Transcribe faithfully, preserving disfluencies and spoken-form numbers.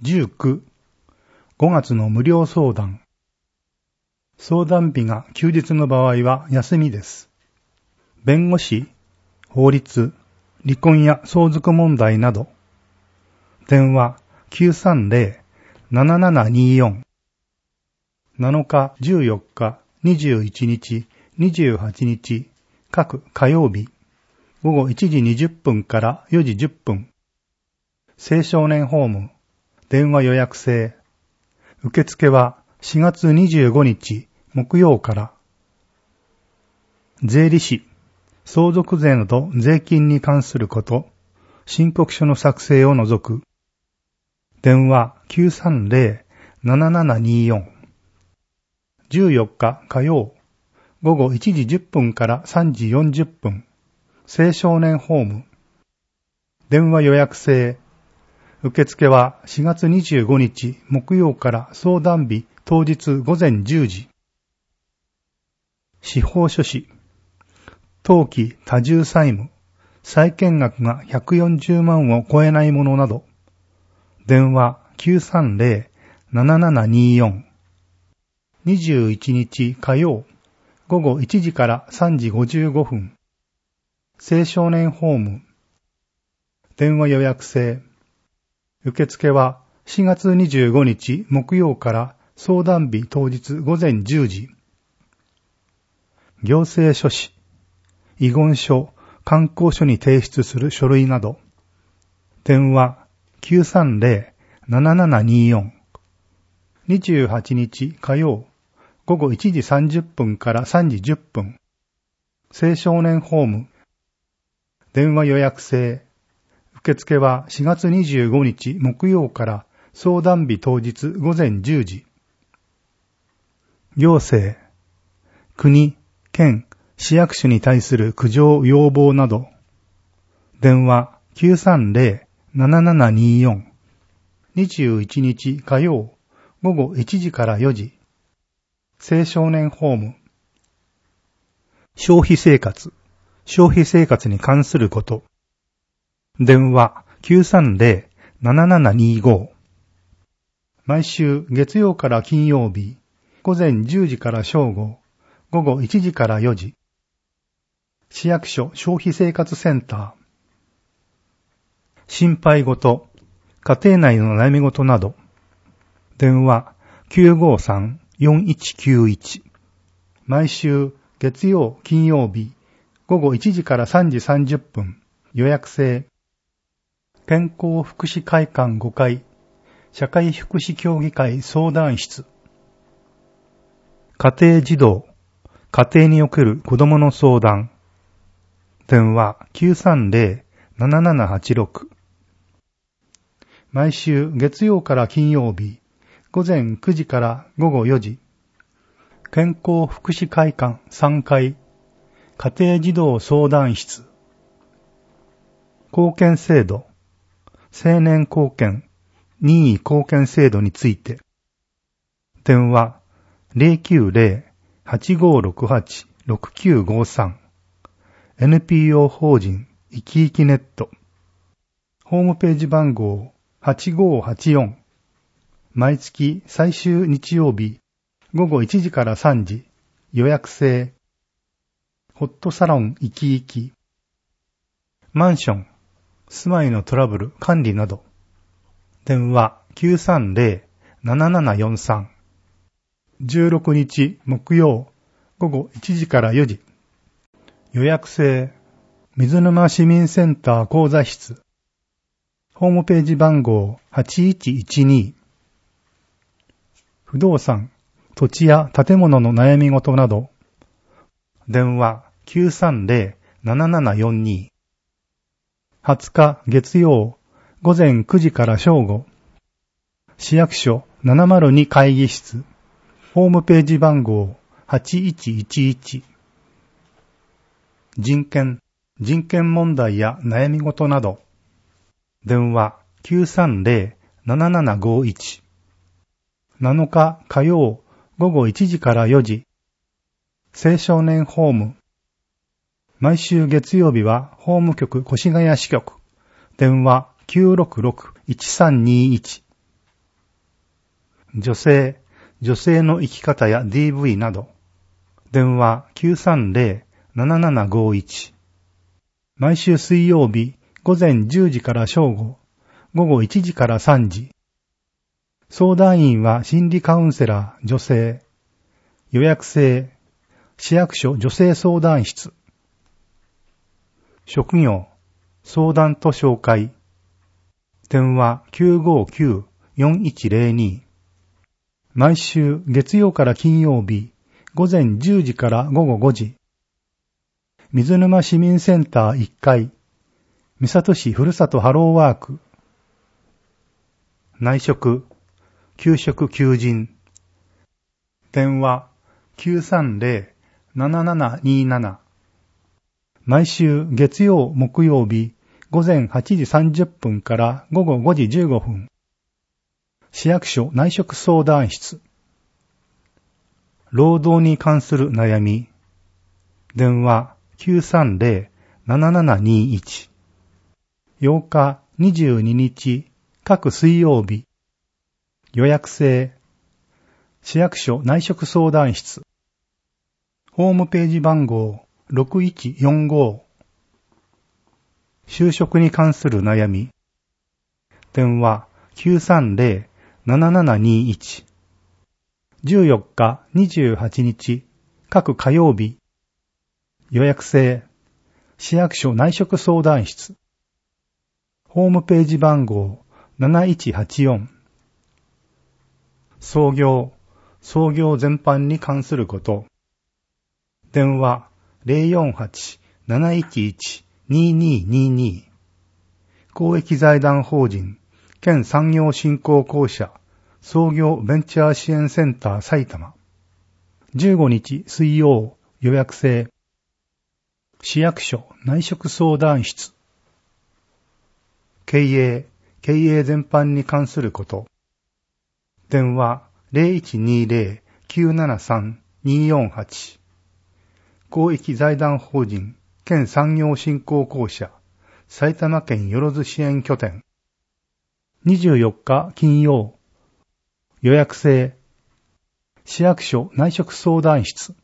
じゅうく、ごがつの無料相談。相談日が休日の場合は休みです。弁護士、法律、離婚や相続問題など。電話 きゅうさんゼロ ななななによん。なのか、じゅうよっか、にじゅういちにち、にじゅうはちにち、各火曜日、ごごいちじにじゅっぷんからよじじゅっぷん。青少年ホーム、電話予約制。受付はしがつにじゅうごにち木曜から。税理士、相続税など税金に関すること、申告書の作成を除く。電話 きゅうさんゼロ ななななによん。じゅうよっか火曜、ごごいちじじゅっぷんからさんじよんじゅっぷん。青少年ホーム。電話予約制。受付はしがつにじゅうごにち木曜から相談日当日ごぜんじゅうじ。司法書士。当期多重債務。債権額がひゃくよんじゅうまんを超えないものなど。電話 きゅうさんゼロ ななななによん。にじゅういちにち火曜、ごごいちじからさんじごじゅうごふん。青少年ホーム。電話予約制。受付はしがつにじゅうごにち木曜から相談日当日ごぜんじゅうじ。行政書士。遺言書、観光書に提出する書類など。電話 きゅうさんゼロ ななななによん。にじゅうはちにち火曜、ごごいちじさんじゅっぷんからさんじじゅっぷん。青少年ホーム。電話予約制。受付はしがつにじゅうごにち木曜から相談日当日ごぜんじゅうじ。行政。国、県、市役所に対する苦情要望など。電話 きゅうさんゼロ ななななによん。にじゅういちにち火曜、ごごいちじからよじ。青少年ホーム。消費生活。消費生活に関すること。電話 きゅうさんゼロ ななななにご。毎週月曜から金曜日、ごぜんじゅうじから正午、ごごいちじからよじ。市役所消費生活センター。心配事、家庭内の悩み事など。電話 きゅうごさん よんいちきゅういち。毎週月曜金曜日、ごごいちじからさんじさんじゅっぷん。予約制。健康福祉会館ごかい、社会福祉協議会相談室。家庭児童、家庭における子供の相談。電話 きゅうさんゼロ ななななはちろく。毎週月曜から金曜日、ごぜんくじからごごよじ。健康福祉会館さんかい、家庭児童相談室。貢献制度、青年貢献、任意貢献制度について。電話 ゼロきゅうゼロ はちごろくはち ろくきゅうごさん。エヌピーオー 法人いきいきネット。ホームページ番号はちごはちよん。毎月最終日曜日ごごいちじからさんじ。予約制。ホットサロンいきいき。マンション、住まいのトラブル管理など。電話 きゅうさんゼロ ななななよんさん。じゅうろくにち木曜ごごいちじからよじ。予約制。水沼市民センター講座室。ホームページ番号はちいちいちに。不動産、土地や建物の悩み事など。電話 きゅうさんゼロ ななななよんに。はつか月曜ごぜんくじから正午。市役所ななまるに会議室。ホームページ番号はちいちいちいち。人権、人権問題や悩み事など。電話 きゅうさんゼロ ななななごいち。なのか火曜ごごいちじからよじ。青少年ホーム。毎週月曜日は法務局越谷支局。電話 きゅうろくろく いちさんにいち。 女性、女性の生き方や ディーブイ など。電話 きゅうさんゼロ ななななごいち。毎週水曜日午前じゅうじから正午、午後いちじからさんじ。相談員は心理カウンセラー女性。予約制。市役所女性相談室。職業、相談と紹介。電話 きゅうごきゅう よんいちゼロに。毎週月曜から金曜日午前じゅうじから午後ごじ。水沼市民センターいっかい。三郷市ふるさとハローワーク。内職、給食求人。電話 きゅうさんゼロ ななななになな。毎週月曜木曜日午前はちじさんじゅっぷんから午後ごじじゅうごふん。市役所内職相談室。労働に関する悩み。電話 きゅうさんゼロ ななななにいち。ようかにじゅうににち各水曜日。予約制。市役所内職相談室。ホームページ番号ろくいちよんご。就職に関する悩み。電話 きゅうさんゼロ ななななにいち。じゅうよっかにじゅうはちにち各火曜日。予約制。市役所内職相談室。ホームページ番号なないちはちよん。創業、創業全般に関すること。電話 ゼロよんはち なないちいち にににに。公益財団法人県産業振興公社創業ベンチャー支援センター埼玉。じゅうごにち水曜予約制。市役所内職相談室。経営、経営全般に関すること。電話 ゼロいちにゼロ きゅうななさん によんはち。公益財団法人県産業振興公社埼玉県よろず支援拠点。にじゅうよっか金曜予約制。市役所内職相談室。